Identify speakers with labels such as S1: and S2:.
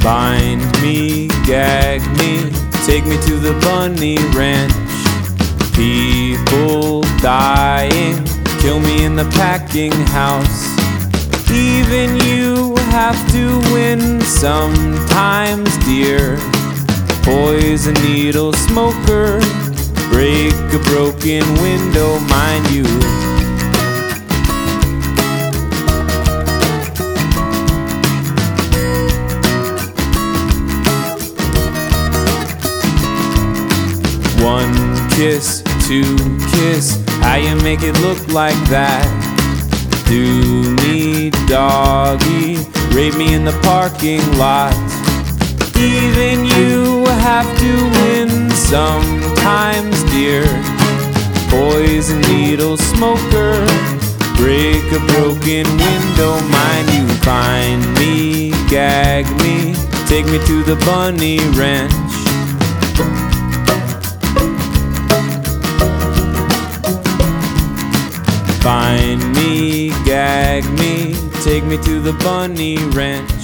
S1: Bind me, gag me, take me to the bunny ranch. People dying, kill me in the packing house. Even you have to win sometimes, dear. Poison needle smoker, break a broken window, mind you. One kiss, two kiss, how you make it look like that? Do me doggy, rape me in the parking lot. Even you have to win sometimes, dear. Poison needle smoker, break a broken window, mind you. Find me, gag me, take me to the bunny ranch. Find me, gag me, take me to the bunny ranch.